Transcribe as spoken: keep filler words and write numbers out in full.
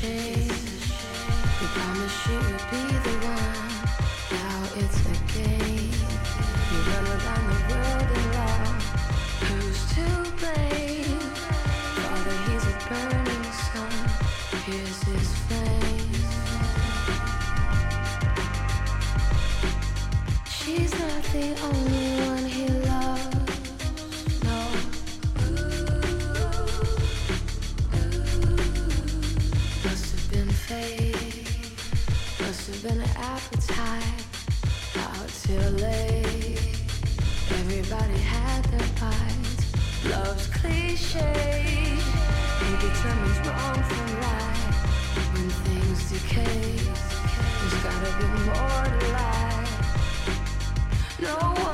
shame. You promised you would be the one. Now it's a game. You run around the world in love. Who's to blame? Father, he's a burning sun. Here's his flame. She's not the only one he loves. No. Must have been fate. Must have been an appetite. Out till late. Everybody had their bites. Love's cliche. He determines wrong from right. When things decay, there's gotta be more to life. No